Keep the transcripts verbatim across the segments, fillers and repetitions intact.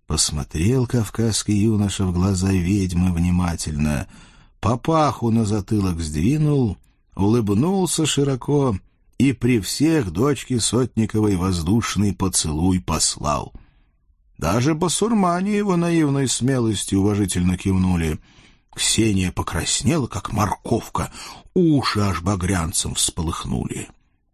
Посмотрел кавказский юноша в глаза ведьмы внимательно, папаху на затылок сдвинул, улыбнулся широко и при всех дочке Сотниковой воздушный поцелуй послал. Даже басурмане его наивной смелостью уважительно кивнули. Ксения покраснела, как морковка, уши аж багрянцем всполыхнули.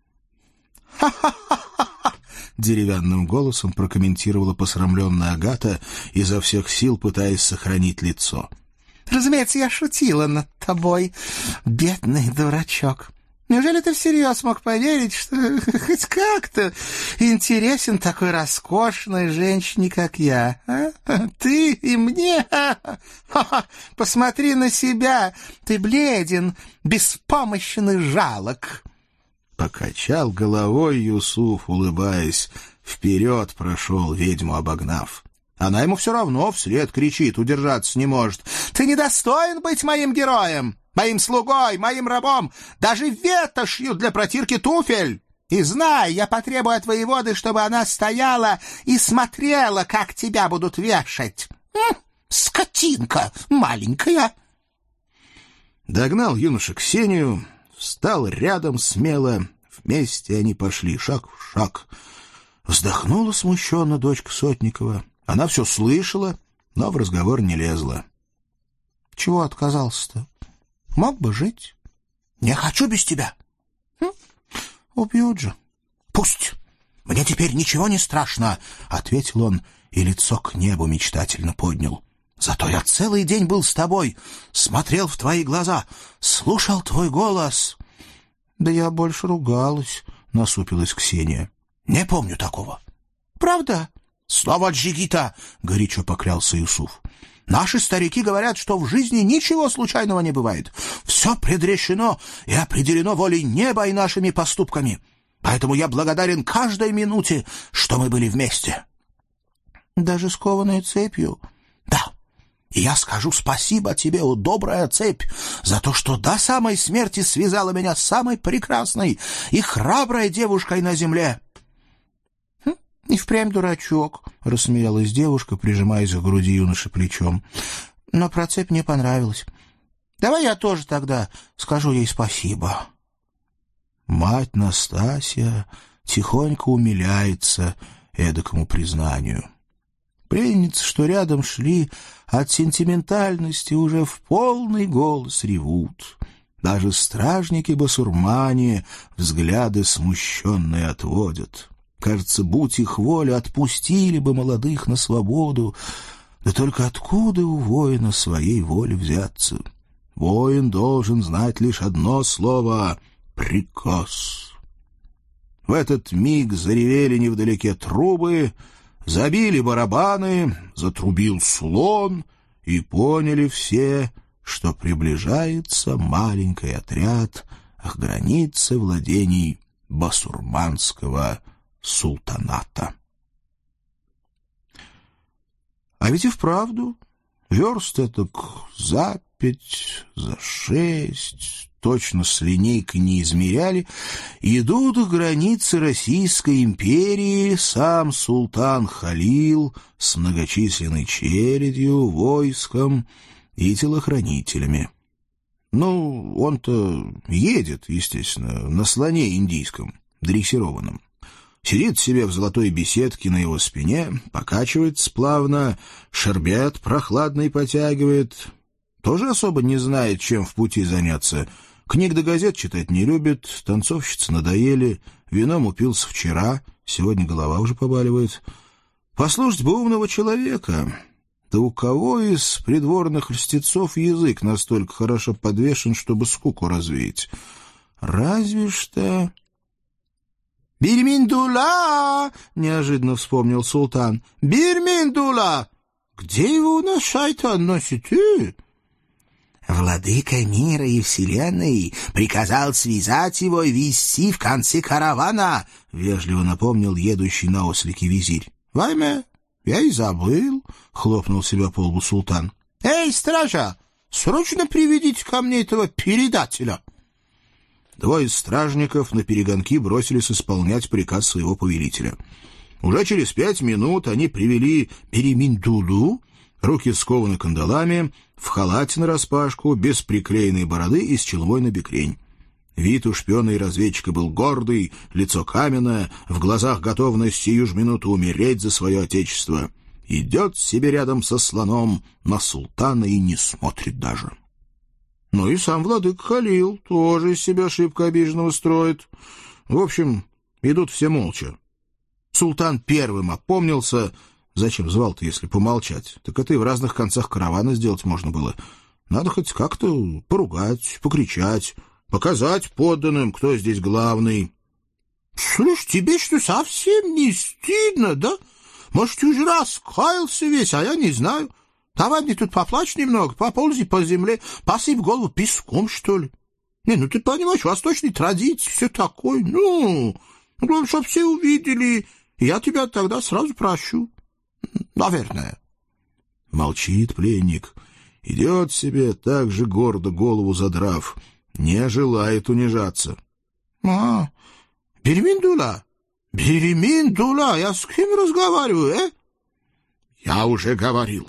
«Ха-ха-ха-ха!» — деревянным голосом прокомментировала посрамленная Агата, изо всех сил пытаясь сохранить лицо. «Разумеется, я шутила над тобой, бедный дурачок. Неужели ты всерьез мог поверить, что хоть как-то интересен такой роскошной женщине, как я? А? Ты и мне? Ха-ха! Посмотри на себя! Ты бледен, беспомощен и жалок!» Покачал головой Юсуф, улыбаясь, вперед прошел, ведьму обогнав. Она ему все равно вслед кричит, удержаться не может. «Ты недостоин быть моим героем, моим слугой, моим рабом, даже ветошью для протирки туфель! И знай, я потребую от воеводы, чтобы она стояла и смотрела, как тебя будут вешать. М, скотинка маленькая!» Догнал юноша Ксению, встал рядом смело, вместе они пошли шаг в шаг. Вздохнула смущенно дочка Сотникова. Она все слышала, но в разговор не лезла. «Чего отказался-то? Мог бы жить». «Не хочу без тебя». Хм, убьют же». «Пусть. Мне теперь ничего не страшно», — ответил он и лицо к небу мечтательно поднял. «Зато я целый день был с тобой, смотрел в твои глаза, слушал твой голос». «Да я больше ругалась», — насупилась Ксения. «Не помню такого». «Правда?» «Слово джигита», — горячо поклялся Юсуф. «Наши старики говорят, что в жизни ничего случайного не бывает. Все предрешено и определено волей неба и нашими поступками. Поэтому я благодарен каждой минуте, что мы были вместе». «Даже скованной цепью?» «Да. И я скажу спасибо тебе, о добрая цепь, за то, что до самой смерти связала меня с самой прекрасной и храброй девушкой на земле». «И впрямь дурачок», — рассмеялась девушка, прижимаясь к груди юноши плечом. «Но про цепь мне понравилось. Давай я тоже тогда скажу ей спасибо». Мать Настасья тихонько умиляется эдакому признанию. Пленницы, что рядом шли, от сентиментальности уже в полный голос ревут. Даже стражники-басурмане взгляды смущенные отводят. Кажется, будь их воля, отпустили бы молодых на свободу. Да только откуда у воина своей воли взяться? Воин должен знать лишь одно слово — приказ. В этот миг заревели невдалеке трубы, забили барабаны, затрубил слон, и поняли все, что приближается маленький отряд к границе владений басурманского султаната. А ведь и вправду верст этак за пять, за шесть, точно с линейкой не измеряли, идут к границе Российской империи сам султан Халил с многочисленной чередью, войском и телохранителями. Ну, он-то едет, естественно, на слоне индийском, дрессированном. Сидит себе в золотой беседке на его спине, покачивается плавно, шербет прохладный потягивает. Тоже особо не знает, чем в пути заняться. Книг да газет читать не любит, танцовщицы надоели, вином упился вчера, сегодня голова уже побаливает. Послушать бы умного человека. Да у кого из придворных льстецов язык настолько хорошо подвешен, чтобы скуку развеять? Разве что... «Бирминдула!» — неожиданно вспомнил султан. «Бирминдула! Где его у нас шайтан носит, э?» «Владыка мира и вселенной приказал связать его и везти в конце каравана», — вежливо напомнил едущий на ослике визирь. «Вайме, я и забыл», — хлопнул себя по лбу султан. «Эй, стража, срочно приведите ко мне этого передателя». Двое стражников на перегонки бросились исполнять приказ своего повелителя. Уже через пять минут они привели Береминдулу, руки скованы кандалами, в халате нараспашку, без приклеенной бороды и с челмой на бекрень. Вид у шпиона и разведчика был гордый, лицо каменное, в глазах готовность сию ж минуту умереть за свое отечество. Идет себе рядом со слоном, на султана и не смотрит даже. Ну и сам владыка Халил тоже из себя шибко обиженного строит. В общем, идут все молча. Султан первым опомнился. Зачем звал-то, если помолчать? Так это и в разных концах каравана сделать можно было. Надо хоть как-то поругать, покричать, показать подданным, кто здесь главный. — Слышь, тебе что, совсем не стыдно, да? Может, ты уже раскаялся весь, а я не знаю. Давай мне тут поплачь немного, поползи по земле, посыпь голову песком, что ли. Не, ну ты понимаешь, восточные традиции, все такое. Ну, главное, чтоб все увидели, и я тебя тогда сразу прощу. Наверное. Молчит пленник, идет себе так же гордо голову задрав, не желает унижаться. — А, Береминдула, Береминдула, я с кем разговариваю, э? — Я уже говорил.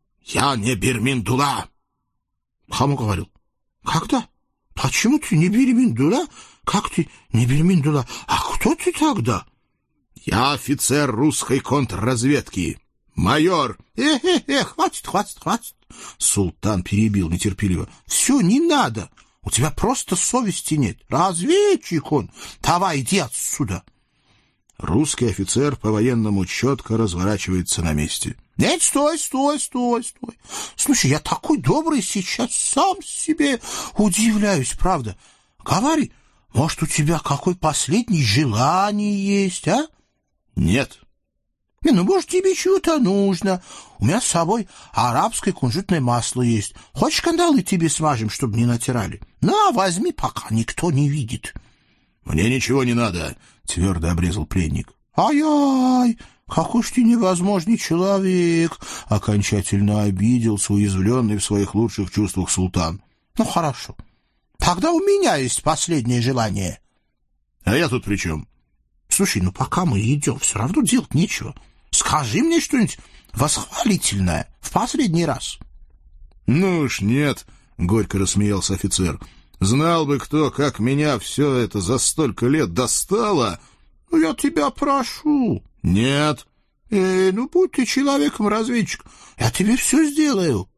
Я не Береминдула. — Кому говорил? — Когда? Почему ты не Береминдула? Как ты не Береминдула? А кто ты тогда? — Я офицер русской контрразведки. Майор. Э-э-э, хватит, хватит, хватит. Султан перебил нетерпеливо. Все, не надо. У тебя просто совести нет. Разведчик он. Давай, иди отсюда. Русский офицер по-военному четко разворачивается на месте. — Нет, стой, стой, стой, стой. Слушай, я такой добрый сейчас, сам себе удивляюсь, правда. Говори, может, у тебя какое последнее желание есть, а? — Нет. — Не, ну, может, тебе чего-то нужно. У меня с собой арабское кунжутное масло есть. Хочешь, кандалы тебе смажем, чтобы не натирали? На, возьми, пока никто не видит. — Мне ничего не надо, — твердо обрезал пленник. — Ай-ай! Какой ж ты невозможный человек! — окончательно обиделся уязвленный в своих лучших чувствах султан. — Ну, хорошо. Тогда у меня есть последнее желание. — А я тут при чем? — Слушай, ну пока мы идем, все равно делать нечего. Скажи мне что-нибудь восхвалительное в последний раз. — Ну уж нет, — горько рассмеялся офицер. — Знал бы кто, как меня все это за столько лет достало. — Ну, я тебя прошу. — Нет. — Эй, ну будь ты человеком-разведчик, я тебе все сделаю.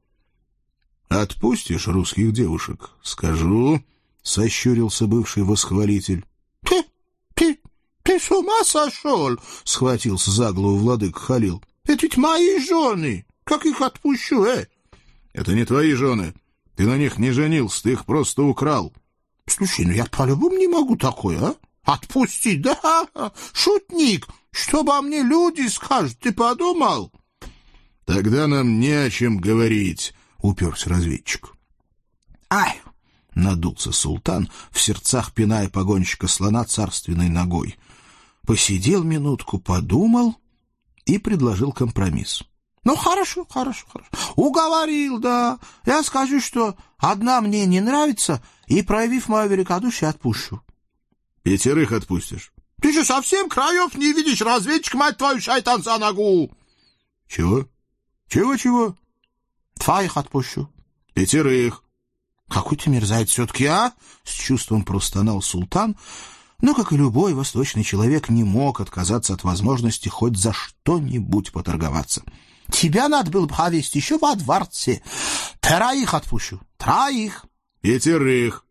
— Отпустишь русских девушек? — Скажу, — сощурился бывший восхвалитель. — Ты, ты, ты с ума сошел? — схватился за голову владыка Халил. — Это ведь мои жены. Как их отпущу, э? — Это не твои жены. Ты на них не женился, ты их просто украл. — Слушай, ну я по-любому не могу такое, а? Отпустить, да? Шутник! Что обо мне люди скажут, ты подумал? — Тогда нам не о чем говорить, — уперся разведчик. — Ай! — надулся султан, в сердцах пиная погонщика слона царственной ногой. Посидел минутку, подумал и предложил компромисс. — Ну, хорошо, хорошо, хорошо. Уговорил, да. Я скажу, что одна мне не нравится, и, проявив мое великодушие, отпущу. — Пятерых отпустишь? — Ты же совсем краев не видишь, разведчик, мать твою, шайтан за ногу! — Чего? Чего-чего? — Твоих отпущу. — Пятерых. — Какой ты мерзавец все-таки, а? — с чувством простонал султан, но, как и любой восточный человек, не мог отказаться от возможности хоть за что-нибудь поторговаться. — Тебя надо было бы повесить еще во дворце. Троих отпущу. Троих. — Пятерых.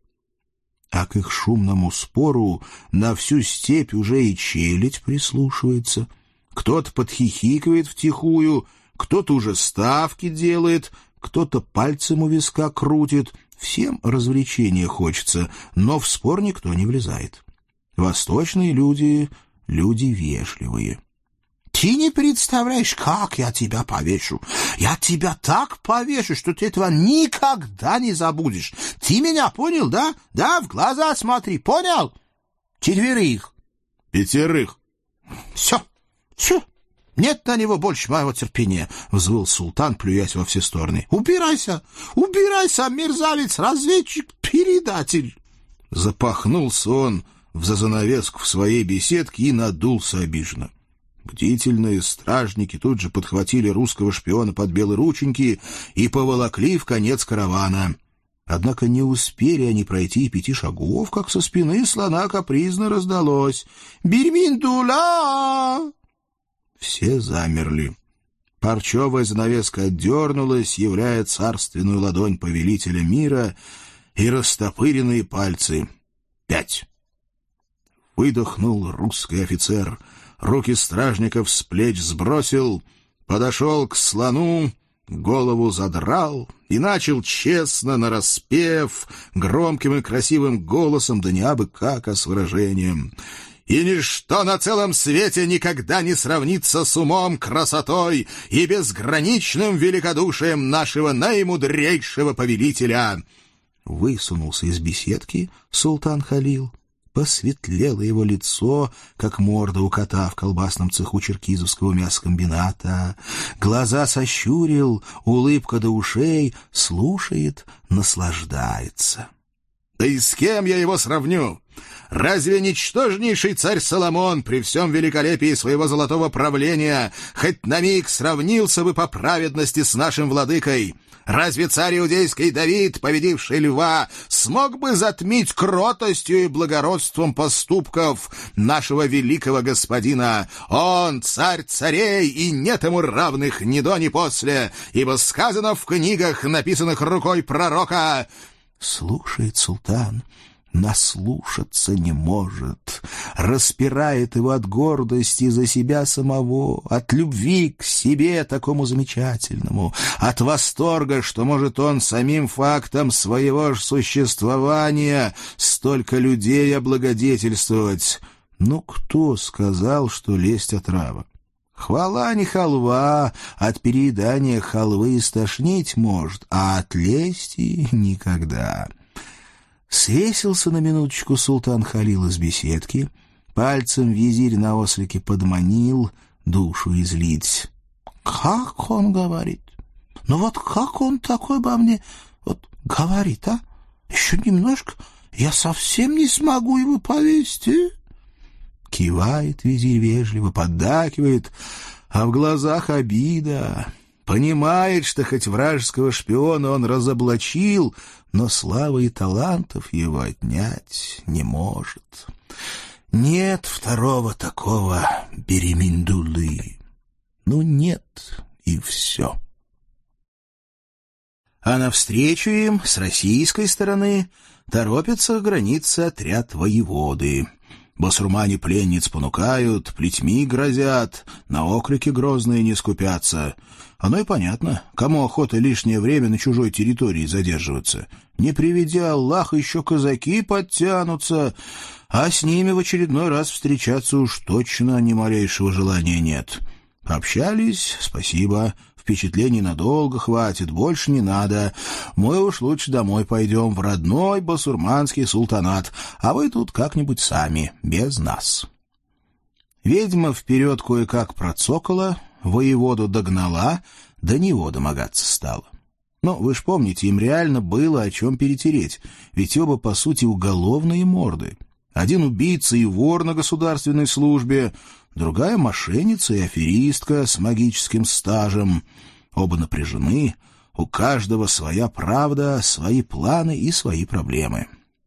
А к их шумному спору на всю степь уже и челядь прислушивается. Кто-то подхихикивает втихую, кто-то уже ставки делает, кто-то пальцем у виска крутит. Всем развлечения хочется, но в спор никто не влезает. Восточные люди — люди вежливые. Ты не представляешь, как я тебя повешу. Я тебя так повешу, что ты этого никогда не забудешь. Ты меня понял, да? Да, в глаза смотри, понял? Четверых. Пятерых. Все, все. Нет на него больше моего терпения, — взвыл султан, плюясь во все стороны. Убирайся, убирайся, мерзавец, разведчик, передатель. Запахнулся он в занавеску в своей беседке и надулся обиженно. Бдительные стражники тут же подхватили русского шпиона под белые рученьки и поволокли в конец каравана. Однако не успели они пройти пяти шагов, как со спины слона капризно раздалось: «Бирминдула!» Все замерли. Парчевая занавеска отдернулась, являя царственную ладонь повелителя мира и растопыренные пальцы. Пять. Выдохнул русский офицер, руки стражников с плеч сбросил, подошел к слону, голову задрал и начал честно, нараспев, громким и красивым голосом, да не абы как, а с выражением: «И ничто на целом свете никогда не сравнится с умом, красотой и безграничным великодушием нашего наимудрейшего повелителя!» Высунулся из беседки султан Халил. Посветлело его лицо, как морда у кота в колбасном цеху черкизовского мясокомбината. Глаза сощурил, улыбка до ушей, слушает, наслаждается. «Да и с кем я его сравню? Разве ничтожнейший царь Соломон при всем великолепии своего золотого правления хоть на миг сравнился бы по праведности с нашим владыкой? Разве царь иудейский Давид, победивший льва, смог бы затмить кротостью и благородством поступков нашего великого господина? Он царь царей, и нет ему равных ни до, ни после, ибо сказано в книгах, написанных рукой пророка». Слушает султан, наслушаться не может, распирает его от гордости за себя самого, от любви к себе такому замечательному, от восторга, что может он самим фактом своего ж существования столько людей облагодетельствовать. Ну, кто сказал, что лесть отрава? Хвала не халва, от переедания халвы стошнить может, а от лести никогда. Свесился на минуточку султан Халил из беседки, пальцем визирь на ослике подманил, душу излить. Как он говорит? Ну вот как он такой обо мне вот говорит, а? Еще немножко, я совсем не смогу его повесить, а? Кивает визирь вежливо, поддакивает, а в глазах обида. Понимает, что хоть вражеского шпиона он разоблачил, но славы и талантов его отнять не может. Нет второго такого Береминдулы. Ну нет, и все. А навстречу им с российской стороны торопится к границе отряд воеводы. Басурмане пленниц понукают, плетьми грозят, на окрики грозные не скупятся. Оно и понятно, кому охота лишнее время на чужой территории задерживаться. Не приведя Аллах, еще казаки подтянутся, а с ними в очередной раз встречаться уж точно ни малейшего желания нет. Общались, спасибо, впечатлений надолго хватит, больше не надо. Мы уж лучше домой пойдем, в родной басурманский султанат, а вы тут как-нибудь сами, без нас. Ведьма вперед кое-как процокала, воеводу догнала, до него домогаться стала. Но вы ж помните, им реально было о чем перетереть, ведь оба, по сути, уголовные морды. Один убийца и вор на государственной службе, другая мошенница и аферистка с магическим стажем. Оба напряжены, у каждого своя правда, свои планы и свои проблемы.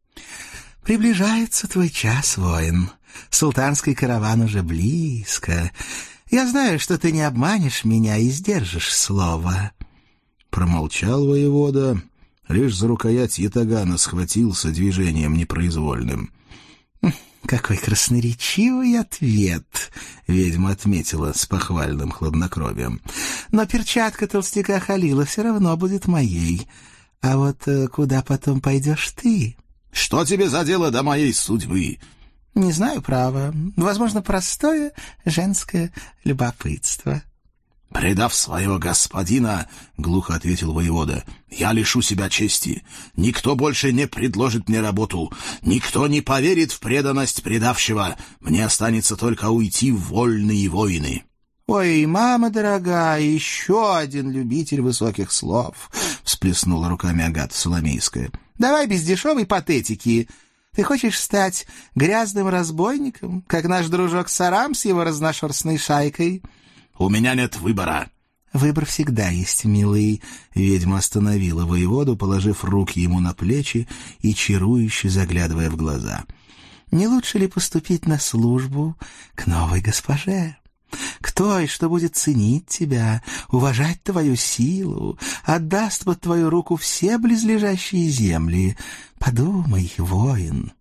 «Приближается твой час, воин. Султанский караван уже близко. Я знаю, что ты не обманешь меня и сдержишь слово». Промолчал воевода, лишь за рукоять ятагана схватился движением непроизвольным. «Какой красноречивый ответ!» — ведьма отметила с похвальным хладнокровием. «Но перчатка толстяка Халила все равно будет моей. А вот куда потом пойдешь ты?» «Что тебе за дело до моей судьбы?» «Не знаю, право. Возможно, простое женское любопытство». «Предав своего господина, — глухо ответил воевода, — я лишу себя чести. Никто больше не предложит мне работу. Никто не поверит в преданность предавшего. Мне останется только уйти в вольные войны». «Ой, мама дорогая, еще один любитель высоких слов!» — всплеснула руками Агата Соломейская. «Давай без дешевой патетики. Ты хочешь стать грязным разбойником, как наш дружок Сарам с его разношерстной шайкой?» «У меня нет выбора». «Выбор всегда есть, милый». Ведьма остановила воеводу, положив руки ему на плечи и чарующе заглядывая в глаза. «Не лучше ли поступить на службу к новой госпоже? К той, что будет ценить тебя, уважать твою силу, отдаст под твою руку все близлежащие земли. Подумай, воин».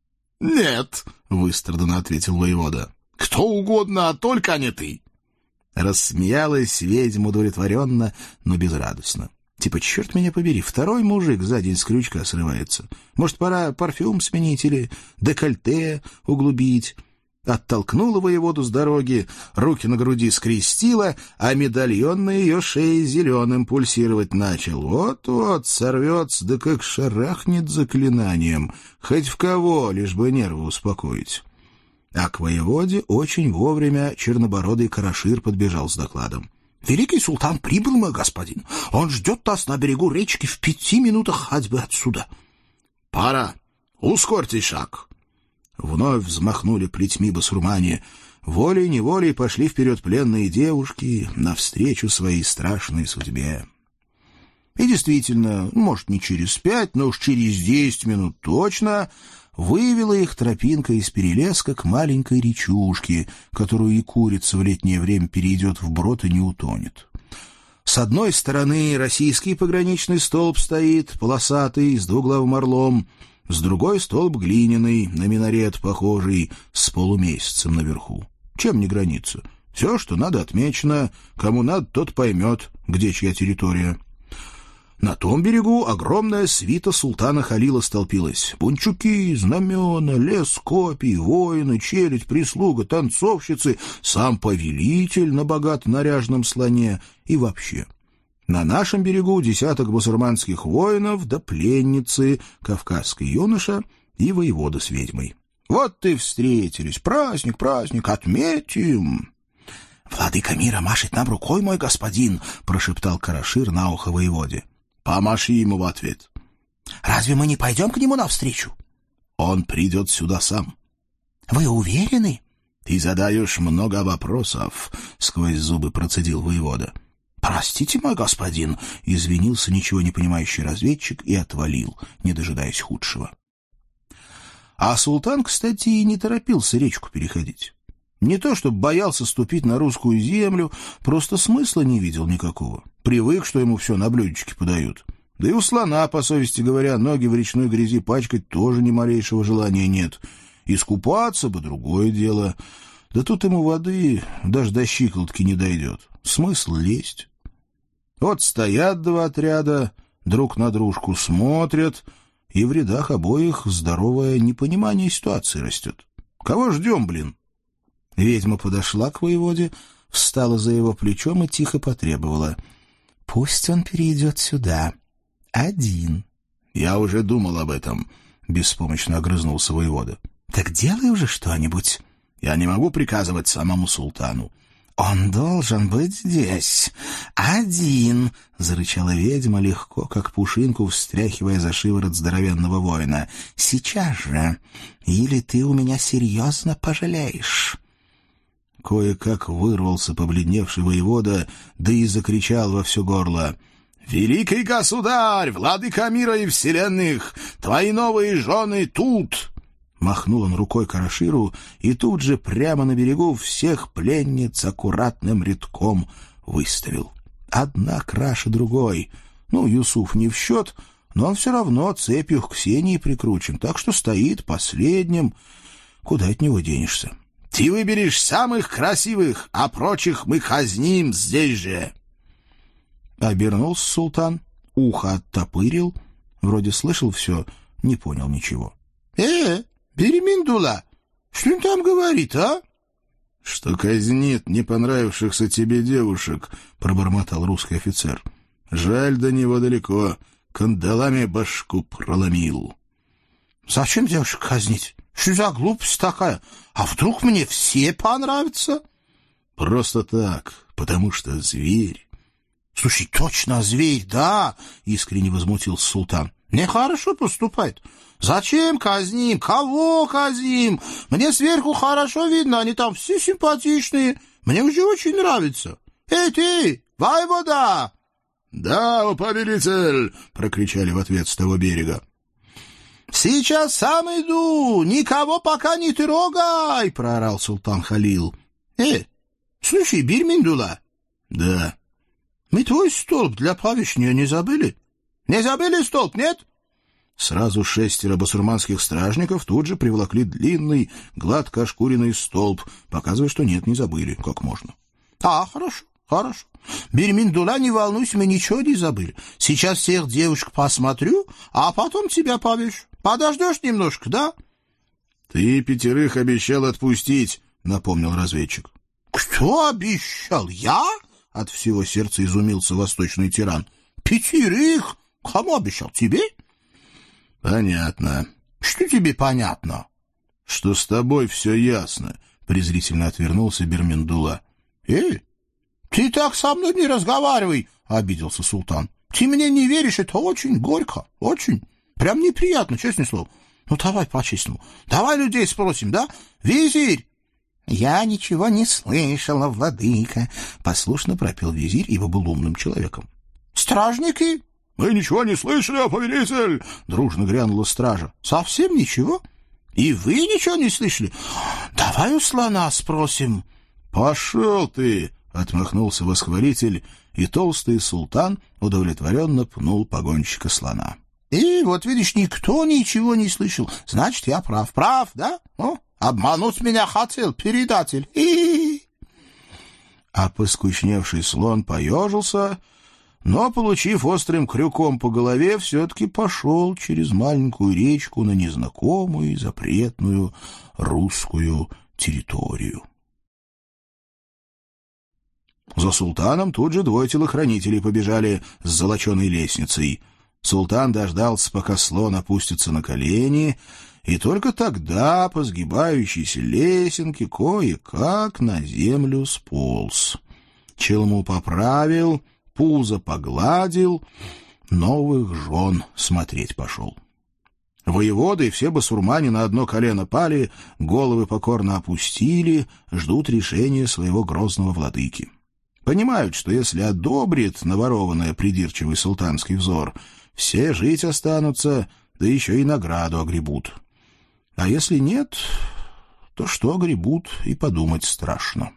«Нет», — выстраданно ответил воевода. «Кто угодно, а только не ты». Рассмеялась ведьма удовлетворенно, но безрадостно. Типа, черт меня побери, второй мужик за день с крючка срывается. Может, пора парфюм сменить или декольте углубить? Оттолкнула воеводу с дороги, руки на груди скрестила, а медальон на ее шее зеленым пульсировать начал. Вот-вот сорвется, да как шарахнет заклинанием. Хоть в кого, лишь бы нервы успокоить. А к воеводе очень вовремя чернобородый Карашир подбежал с докладом. «Великий султан прибыл, мой господин. Он ждет нас на берегу речки в пяти минутах ходьбы отсюда». «Пора. Ускорьте шаг». Вновь взмахнули плетьми басурмане. Волей-неволей пошли вперед пленные девушки навстречу своей страшной судьбе. И действительно, может, не через пять, но уж через десять минут точно вывела их тропинка из перелеска к маленькой речушке, которую и курица в летнее время перейдет вброд и не утонет. С одной стороны российский пограничный столб стоит, полосатый, с двуглавым орлом, с другой столб глиняный, на минарет похожий, с полумесяцем наверху. Чем не граница? Все, что надо, отмечено. Кому надо, тот поймет, где чья территория. На том берегу огромная свита султана Халила столпилась. Бунчуки, знамена, лес копий, воины, челядь, прислуга, танцовщицы, сам повелитель на богато наряженном слоне и вообще. На нашем берегу десяток басурманских воинов да пленницы, кавказский юноша и воевода с ведьмой. Вот и встретились. Праздник, праздник, отметим. «Владыка мира машет нам рукой, мой господин», — прошептал Карашир на ухо воеводе. «Помаши ему в ответ». «Разве мы не пойдем к нему навстречу?» «Он придет сюда сам». «Вы уверены?» «Ты задаешь много вопросов», — сквозь зубы процедил воевода. «Простите, мой господин», — извинился ничего не понимающий разведчик и отвалил, не дожидаясь худшего. А султан, кстати, и не торопился речку переходить. Не то чтобы боялся ступить на русскую землю, просто смысла не видел никакого. Привык, что ему все на блюдечке подают. Да и у слона, по совести говоря, ноги в речной грязи пачкать тоже ни малейшего желания нет. Искупаться бы — другое дело. Да тут ему воды даже до щиколотки не дойдет. Смысл лезть? Вот стоят два отряда, друг на дружку смотрят, и в рядах обоих здоровое непонимание ситуации растет. Кого ждем, блин? Ведьма подошла к воеводе, встала за его плечом и тихо потребовала: «Пусть он перейдет сюда. Один». «Я уже думал об этом», — беспомощно огрызнулся воевода. «Так делай уже что-нибудь». «Я не могу приказывать самому султану». «Он должен быть здесь. Один», — зарычала ведьма, легко, как пушинку, встряхивая за шиворот здоровенного воина. «Сейчас же. Или ты у меня серьезно пожалеешь». Кое-как вырвался побледневший воевода, да и закричал во все горло: «Великий государь, владыка мира и вселенных, твои новые жены тут!» Махнул он рукой Караширу, и тут же прямо на берегу всех пленниц аккуратным рядком выставил. Одна краше другой. Ну, Юсуф не в счет, но он все равно цепью к Ксении прикручен, так что стоит последним. Куда от него денешься? «Ты выберешь самых красивых, а прочих мы казним здесь же!» Обернулся султан, ухо оттопырил, вроде слышал все, не понял ничего. «Э, Береминдула, что он там говорит, а?» «Что казнит не понравившихся тебе девушек», — пробормотал русский офицер. «Жаль, до него далеко, кандалами башку проломил». «Зачем девушек казнить? Что за глупость такая? А вдруг мне все понравятся?» «Просто так, потому что зверь». «Слушай, точно зверь, да?» — искренне возмутился султан. Нехорошо поступает. Зачем казним? Кого казним? Мне сверху хорошо видно, они там все симпатичные. Мне уже очень нравится. Эй, ты, воевода!» «Да, о повелитель!» — прокричали в ответ с того берега. «Сейчас сам иду! Никого пока не трогай!» — проорал султан Халил. «Э, слушай, Бирминдула!» «Да». «Мы твой столб для павишня не забыли? Не забыли столб, нет?» Сразу шестеро басурманских стражников тут же приволокли длинный, гладко ошкуренный столб, показывая, что нет, не забыли, как можно. «А, хорошо, хорошо. Бирминдула, не волнуйся, мы ничего не забыли. Сейчас всех девушек посмотрю, а потом тебя повешу. Подождешь немножко, да?» «Ты пятерых обещал отпустить», — напомнил разведчик. «Кто обещал? Я?» — от всего сердца изумился восточный тиран. «Пятерых? Кому обещал? Тебе?» «Понятно». «Что тебе понятно?» «Что с тобой все ясно», — презрительно отвернулся Бирминдула. «Эй, ты так со мной не разговаривай», — обиделся султан. «Ты мне не веришь, это очень горько, очень. Прям неприятно, честное слово. Ну, давай по-честному. Давай людей спросим, да? Визирь!» «Я ничего не слышала, владыка», — послушно пропел визирь, ибо был умным человеком. «Стражники?» «Мы ничего не слышали, о повелитель!» — дружно грянула стража. «Совсем ничего? И вы ничего не слышали? Давай у слона спросим». «Пошел ты!» — отмахнулся восхвалитель, и толстый султан удовлетворенно пнул погонщика слона. «И вот, видишь, никто ничего не слышал. Значит, я прав. Прав, да? О, обмануть меня хотел, передатель. И-и-и!» А поскучневший слон поежился, но, получив острым крюком по голове, все-таки пошел через маленькую речку на незнакомую и запретную русскую территорию. За султаном тут же двое телохранителей побежали с золоченой лестницей. Султан дождался, пока слон опустится на колени, и только тогда по сгибающейся лесенке кое-как на землю сполз. Челму поправил, пузо погладил, новых жен смотреть пошел. Воеводы и все басурмане на одно колено пали, головы покорно опустили, ждут решения своего грозного владыки. Понимают, что если одобрит наворованное придирчивый султанский взор, все жить останутся, да еще и награду огребут. А если нет, то что огребут, и подумать страшно.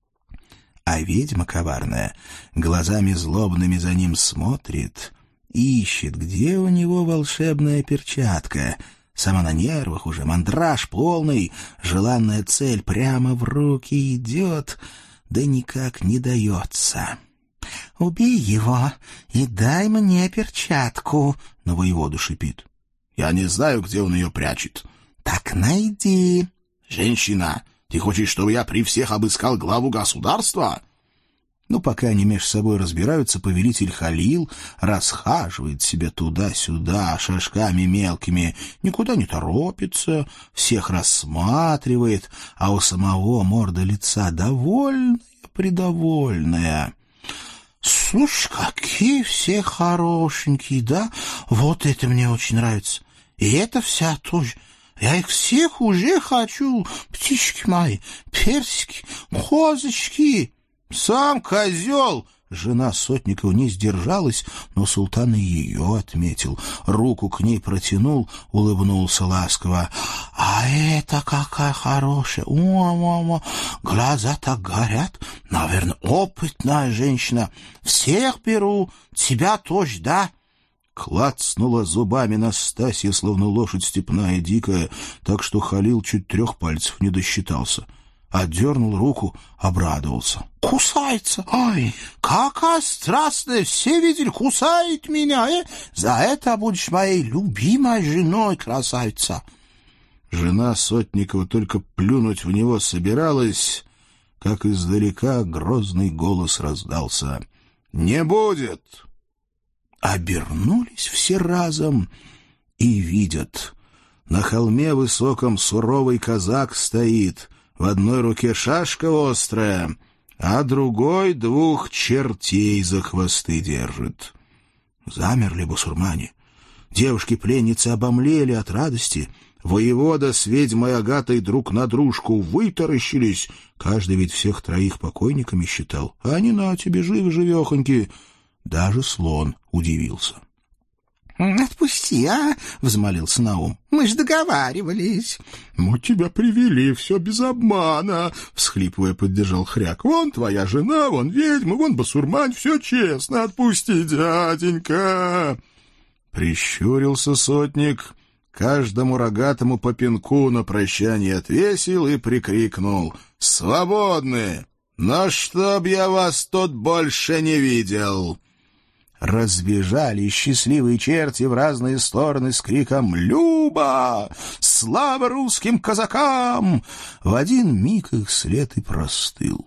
А ведьма коварная глазами злобными за ним смотрит, ищет, где у него волшебная перчатка. Сама на нервах уже, мандраж полный, желанная цель прямо в руки идет, да никак не дается. «Убей его и дай мне перчатку», — на воеводу шипит. «Я не знаю, где он ее прячет». «Так найди». «Женщина, ты хочешь, чтобы я при всех обыскал главу государства?» Ну, пока они между собой разбираются, повелитель Халил расхаживает себе туда-сюда шажками мелкими, никуда не торопится, всех рассматривает, а у самого морда лица довольная-предовольная. «Слушай, какие все хорошенькие, да? Вот это мне очень нравится. И это вся тоже. Я их всех уже хочу, птички мои, персики, козочки». «Сам козел!» Жена Сотникова не сдержалась, но султан и ее отметил. Руку к ней протянул, улыбнулся ласково. «А это какая хорошая! О-о-о! Глаза так горят! Наверное, опытная женщина! Всех беру! Тебя тоже, да?» Клацнула зубами Настасья, словно лошадь степная дикая, так что Халил чуть трех пальцев не досчитался. Отдернул руку, обрадовался. «Кусается! Ой, какая страстная! Все видели, кусает меня, э? За это будешь моей любимой женой, красавица!» Жена Сотникова только плюнуть в него собиралась, как издалека грозный голос раздался. «Не будет!» Обернулись все разом и видят. На холме высоком суровый казак стоит, в одной руке шашка острая, а другой двух чертей за хвосты держит. Замерли басурмане. Девушки-пленницы обомлели от радости. Воевода с ведьмой Агатой друг на дружку вытаращились. Каждый ведь всех троих покойниками считал. А они на тебе живы-живехоньки. Даже слон удивился. — Отпусти, а? — взмолился Наум. — Мы ж договаривались. — Мы тебя привели, все без обмана, — всхлипывая поддержал Хряк. — Вон твоя жена, вон ведьма, вон басурмань, все честно. Отпусти, дяденька. Прищурился сотник, каждому рогатому по пинку на прощание отвесил и прикрикнул: «Свободны! Но чтоб я вас тут больше не видел!» Разбежались счастливые черти в разные стороны с криком «Люба! Слава русским казакам!» В один миг их след и простыл.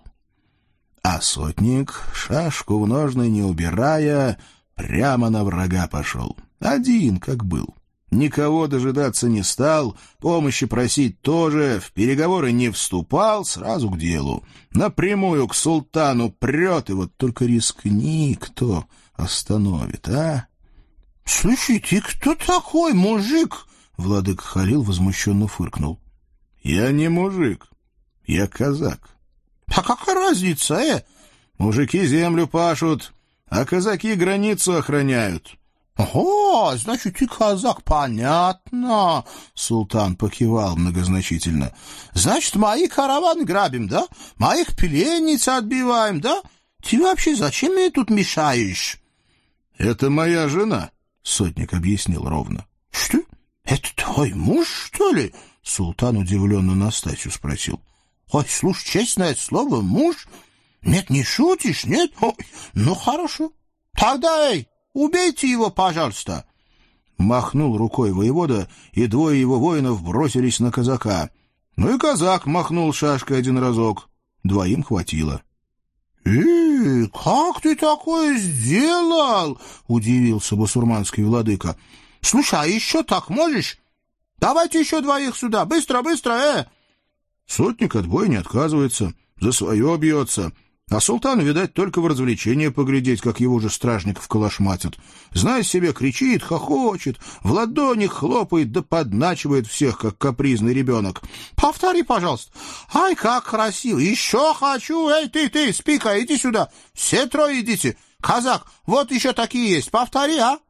А сотник, шашку в ножны не убирая, прямо на врага пошел. Один, как был. Никого дожидаться не стал, помощи просить тоже, в переговоры не вступал, сразу к делу. Напрямую к султану прет, и вот только рискни, кто остановит, а? — Слушай, ты кто такой, мужик? — владыка Халил возмущенно фыркнул. — Я не мужик, я казак. — А какая разница, э? Мужики землю пашут, а казаки границу охраняют. — Ого, значит, ты казак, понятно, — султан покивал многозначительно. — Значит, мои караваны грабим, да? Моих пленниц отбиваем, да? Ты вообще зачем мне тут мешаешь? — Это моя жена, — сотник объяснил ровно. — Что? Это твой муж, что ли? — султан удивленно Настасью спросил. — Ой, слушай, честное слово, муж? Нет, не шутишь, нет? Ой, ну, хорошо. Тогда, эй, убейте его, пожалуйста. Махнул рукой воевода, и двое его воинов бросились на казака. Ну и казак махнул шашкой один разок. Двоим хватило. — «Э, как ты такое сделал?» — удивился басурманский владыка. — Слушай, а еще так можешь? Давайте еще двоих сюда. Быстро, быстро, э! Сотник от боя не отказывается, за свое бьется. А султану, видать, только в развлечение поглядеть, как его же стражников калашматят. Знай себе, кричит, хохочет, в ладони хлопает да подначивает всех, как капризный ребенок. — Повтори, пожалуйста. Ай, как красиво. Еще хочу. Эй, ты, ты, спика, иди сюда. Все трое идите. Казак, вот еще такие есть. Повтори, а?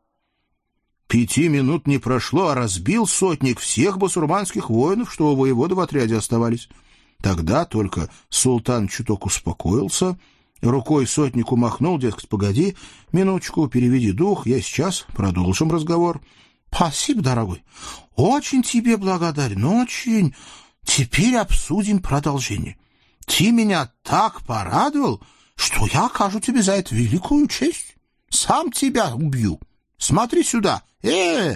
Пяти минут не прошло, а разбил сотник всех басурманских воинов, что у воевода в отряде оставались. Тогда только султан чуток успокоился, рукой сотнику махнул, дескать, погоди, минуточку, переведи дух, я сейчас, продолжим разговор. — Спасибо, дорогой, очень тебе благодарен, очень. Теперь обсудим продолжение. Ты меня так порадовал, что я окажу тебе за это великую честь. Сам тебя убью. Смотри сюда, э!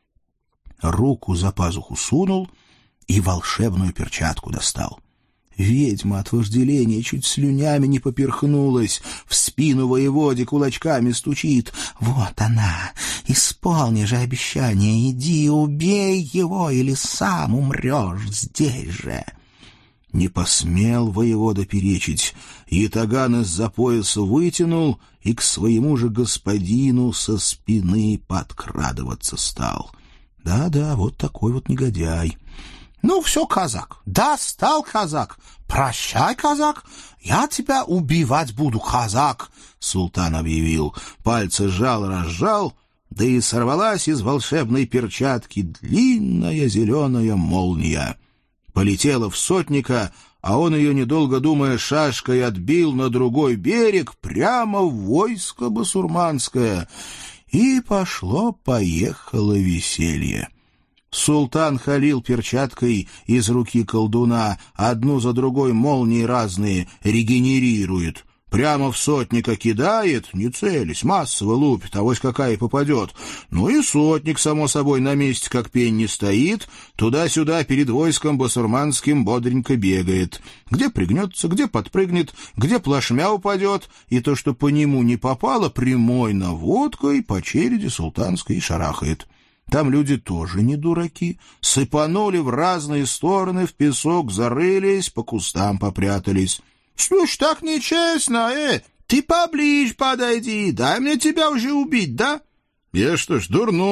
Руку за пазуху сунул и волшебную перчатку достал. Ведьма от вожделения чуть слюнями не поперхнулась, в спину воеводе кулачками стучит. Вот она, исполни же обещание, иди убей его, или сам умрешь здесь же. Не посмел воевода перечить, ятаган из-за пояса вытянул и к своему же господину со спины подкрадываться стал. Да-да, вот такой вот негодяй. Ну все, казак, достал, казак. Прощай, казак, я тебя убивать буду, казак, султан объявил. Пальцы сжал-разжал, да и сорвалась из волшебной перчатки длинная зеленая молния. Полетела в сотника, а он ее, недолго думая, шашкой отбил на другой берег, прямо в войско басурманское. И пошло-поехало веселье. Султан Халил перчаткой из руки колдуна одну за другой молнии разные регенерирует. Прямо в сотника кидает, не целясь, массово лупит, авось какая и попадет. Ну и сотник, само собой, на месте, как пень, не стоит, туда-сюда перед войском басурманским бодренько бегает. Где пригнется, где подпрыгнет, где плашмя упадет, и то, что по нему не попало, прямой наводкой по череди султанской и шарахает. Там люди тоже не дураки. Сыпанули в разные стороны, в песок зарылись, по кустам попрятались. — Слушай, так нечестно, э! Ты поближе подойди, дай мне тебя уже убить, да? — Я что ж, дурной?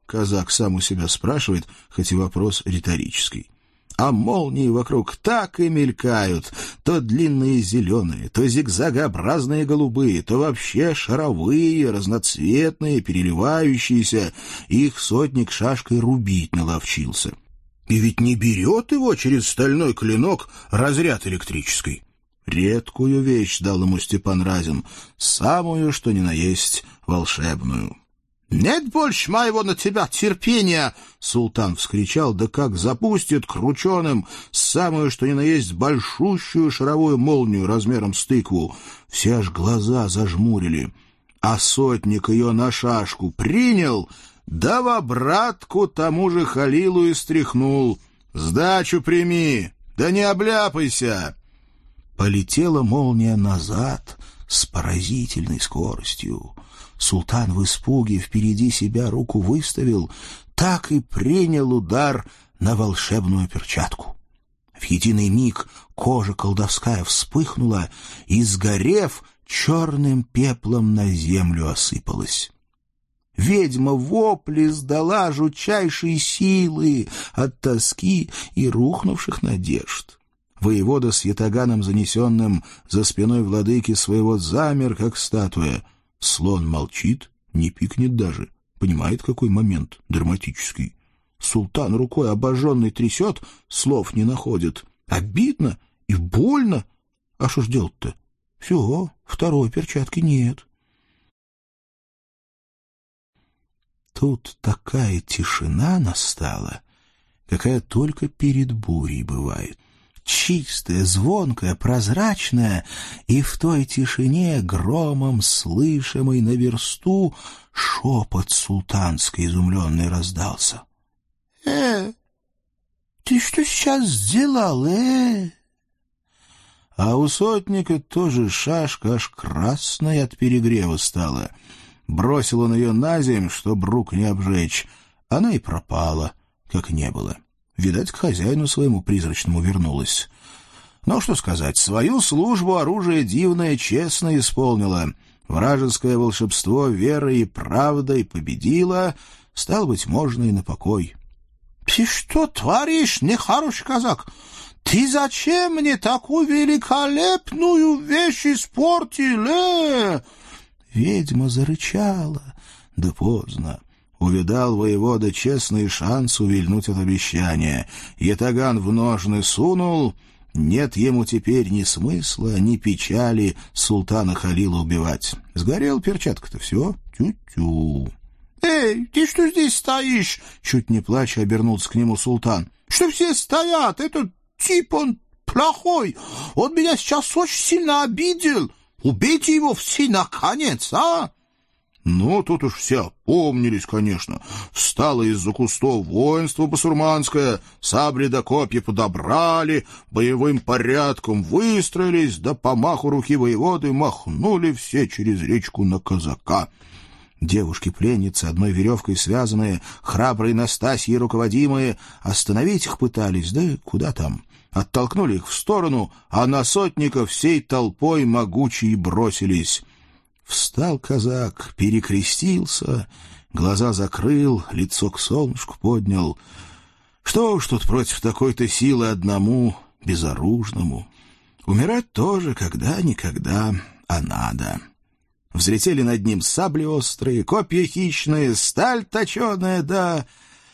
— казак сам у себя спрашивает, хоть и вопрос риторический. А молнии вокруг так и мелькают, то длинные зеленые, то зигзагообразные голубые, то вообще шаровые, разноцветные, переливающиеся. Их сотник шашкой рубить наловчился. И ведь не берет его через стальной клинок разряд электрический. Редкую вещь дал ему Степан Разин, самую, что ни на есть, волшебную. «Нет больше моего на тебя терпения!» — султан вскричал, да как запустит крученым самую, что ни на есть, большущую шаровую молнию размером с тыкву. Все аж глаза зажмурили. А сотник ее на шашку принял, да в обратку тому же Халилу и стряхнул. «Сдачу прими, да не обляпайся!» Полетела молния назад с поразительной скоростью. Султан в испуге впереди себя руку выставил, так и принял удар на волшебную перчатку. В единый миг кожа колдовская вспыхнула и, сгорев, черным пеплом на землю осыпалась. Ведьма вопли сдала жутчайшие силы от тоски и рухнувших надежд. Воевода с ятаганом занесенным за спиной владыки своего замер, как статуя. Слон молчит, не пикнет даже. Понимает, какой момент драматический. Султан рукой обожженный трясет, слов не находит. Обидно и больно. А что ж делать-то? Все, второй перчатки нет. Тут такая тишина настала, какая только перед бурей бывает. Чистая, звонкая, прозрачная, и в той тишине громом слышимый на версту шепот султанской изумленный раздался. «Э, ты что сейчас сделал, э?» А у сотника тоже шашка аж красная от перегрева стала. Бросил он ее на земь, чтоб рук не обжечь. Она и пропала, как не было. Видать, к хозяину своему призрачному вернулась. Но что сказать, свою службу оружие дивное честно исполнило. Вражеское волшебство верой и правдой победило, стало быть, можно и на покой. — Ты что творишь, нехороший казак? Ты зачем мне такую великолепную вещь испортил, э? Ведьма зарычала, да поздно. Увидал воевода честный шанс увильнуть от обещания. Ятаган в ножны сунул. Нет ему теперь ни смысла, ни печали султана Халила убивать. Сгорел перчатка-то, все, тю-тю. — Эй, ты что здесь стоишь? — чуть не плача обернулся к нему султан. — Что все стоят? Этот тип, он плохой. Он меня сейчас очень сильно обидел. Убейте его все наконец, а? Ну, тут уж все опомнились, конечно. Встало из-за кустов воинство басурманское, сабли да копья подобрали, боевым порядком выстроились, да по маху руки воеводы махнули все через речку на казака. Девушки-пленницы, одной веревкой связанные, храбрые Настасьей руководимые, остановить их пытались, да куда там. Оттолкнули их в сторону, а на сотника всей толпой могучие бросились. Встал казак, перекрестился, глаза закрыл, лицо к солнышку поднял. Что уж тут против такой-то силы одному, безоружному. Умирать тоже когда-никогда, а надо. Взлетели над ним сабли острые, копья хищные, сталь точеная, да...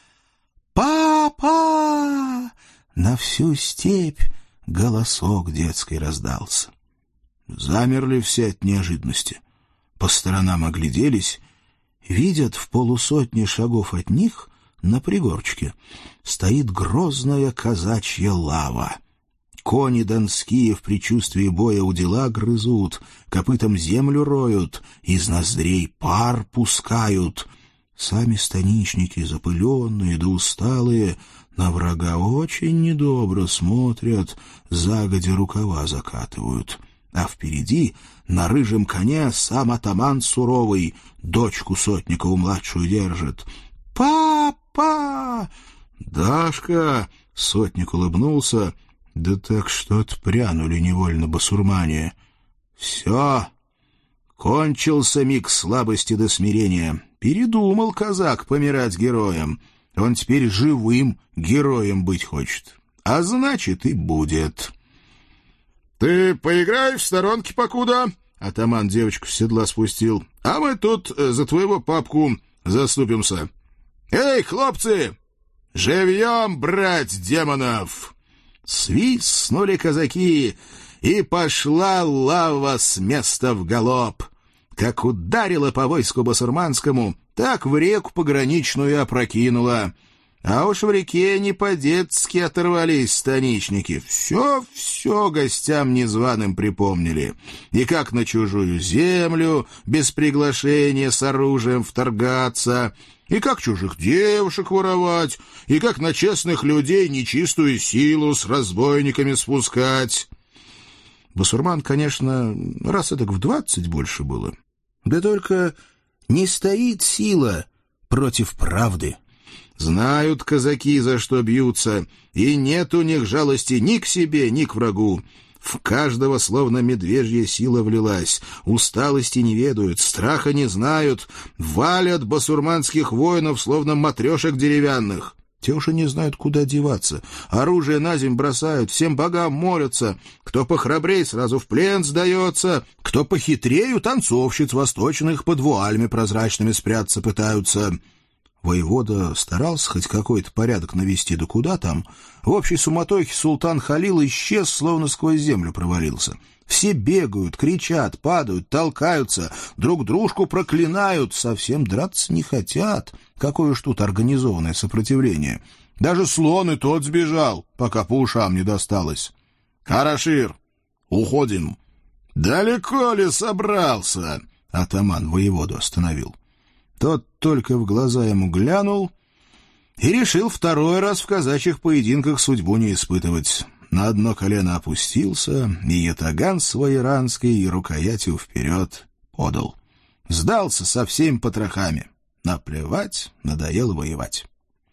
«Папа!» На всю степь голосок детский раздался. Замерли все от неожиданности. По сторонам огляделись, видят в полусотни шагов от них на пригорочке стоит грозная казачья лава. Кони донские в предчувствии боя удила грызут, копытом землю роют, из ноздрей пар пускают. Сами станичники, запыленные да усталые, на врага очень недобро смотрят, загодя рукава закатывают. А впереди на рыжем коне сам атаман суровый дочку Сотникову-младшую держит. «Папа!» «Дашка!» — Сотник улыбнулся, да так что отпрянули невольно басурмане. «Все, Кончился миг слабости до смирения. Передумал казак помирать героем. Он теперь живым героем быть хочет. А значит, и будет. — Ты поиграй в сторонке покуда, — атаман девочку с седла спустил, — а мы тут за твоего папку заступимся. Эй, хлопцы, живьем брать демонов! Свистнули казаки, и пошла лава с места в галоп. Как ударила по войску басурманскому, так в реку пограничную опрокинула. А уж в реке не по-детски оторвались станичники. Все-все гостям незваным припомнили. И как на чужую землю без приглашения с оружием вторгаться, и как чужих девушек воровать, и как на честных людей нечистую силу с разбойниками спускать. Басурман, конечно, раз эдак в двадцать больше было. Да только не стоит сила против правды. Знают казаки, за что бьются, и нет у них жалости ни к себе, ни к врагу. В каждого словно медвежья сила влилась, усталости не ведают, страха не знают, валят басурманских воинов, словно матрешек деревянных. Те уж и не знают, куда деваться. Оружие на земь бросают, всем богам молятся. Кто похрабрей, сразу в плен сдается. Кто похитрее, танцовщиц восточных под вуалями прозрачными спрятаться пытаются. Воевода старался хоть какой-то порядок навести, да куда там. В общей суматохе султан Халил исчез, словно сквозь землю провалился. Все бегают, кричат, падают, толкаются, друг дружку проклинают, совсем драться не хотят. Какое уж тут организованное сопротивление. Даже слон и тот сбежал, пока по ушам не досталось. «Карашир, уходим». «Далеко ли собрался?» — атаман воеводу остановил. Тот только в глаза ему глянул и решил второй раз в казачьих поединках судьбу не испытывать. На одно колено опустился, и ятаган свой иранский рукоятью вперед подал. Сдался со всеми потрохами. Наплевать, надоело воевать.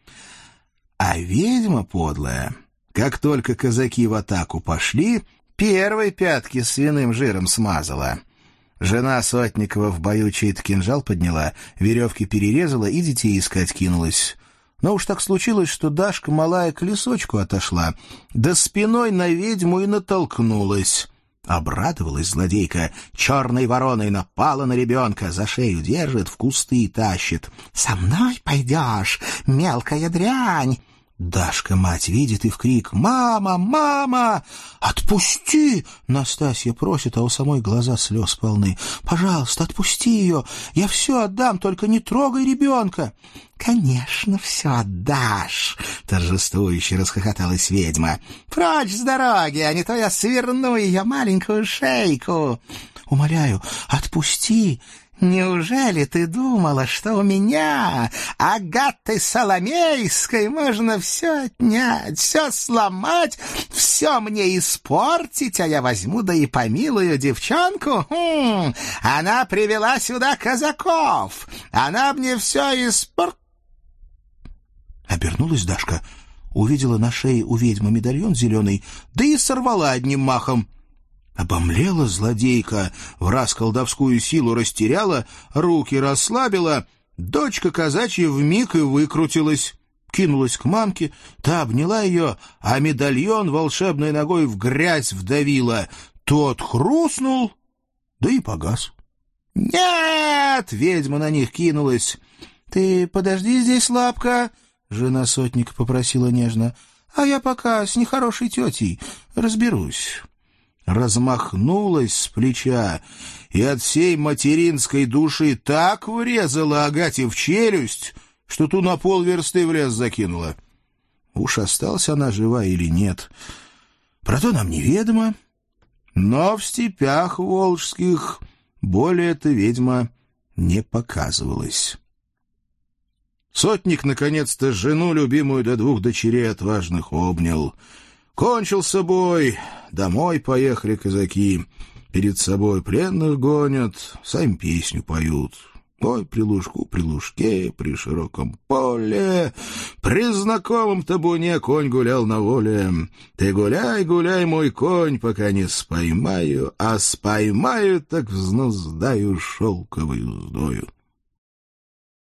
А ведьма подлая, как только казаки в атаку пошли, первой пятки свиным жиром смазала. Жена Сотникова в бою чей-то кинжал подняла, веревки перерезала и детей искать кинулась. Но уж так случилось, что Дашка малая к лесочку отошла, да спиной на ведьму и натолкнулась. Обрадовалась злодейка, черной вороной напала на ребенка, за шею держит, в кусты тащит. «Со мной пойдешь, мелкая дрянь!» Дашка мать видит и в крик: «Мама! Мама! Отпусти!» Настасья просит, а у самой глаза слез полны. «Пожалуйста, отпусти ее! Я все отдам, только не трогай ребенка!» «Конечно, все отдашь!» — торжествующе расхохоталась ведьма. «Прочь с дороги, а не то я сверну ее маленькую шейку!» «Умоляю, отпусти!» «Неужели ты думала, что у меня, Агаты Соломейской, можно все отнять, все сломать, все мне испортить, а я возьму да и помилую девчонку? Хм, она привела сюда казаков, она мне все испор...» Обернулась Дашка, увидела на шее у ведьмы медальон зеленый, да и сорвала одним махом. Обомлела злодейка, враз колдовскую силу растеряла, руки расслабила, дочка казачья вмиг и выкрутилась. Кинулась к мамке, та обняла ее, а медальон волшебной ногой в грязь вдавила. Тот хрустнул, да и погас. «Нет!» — ведьма на них кинулась. «Ты подожди здесь, Лапка!» — жена сотника попросила нежно. «А я пока с нехорошей тетей разберусь». Размахнулась с плеча и от всей материнской души так врезала Агате в челюсть, что ту на полверсты в лес закинула. Уж осталась она жива или нет, про то нам неведомо, но в степях волжских более эта ведьма не показывалась. Сотник наконец-то жену любимую до двух дочерей отважных обнял. Кончился бой, домой поехали казаки. Перед собой пленных гонят, сами песню поют. Ой, при лужку, при лужке, при широком поле, при знакомом табуне конь гулял на воле. Ты гуляй, гуляй, мой конь, пока не споймаю, а споймаю, так взнуздаю шелковой уздою.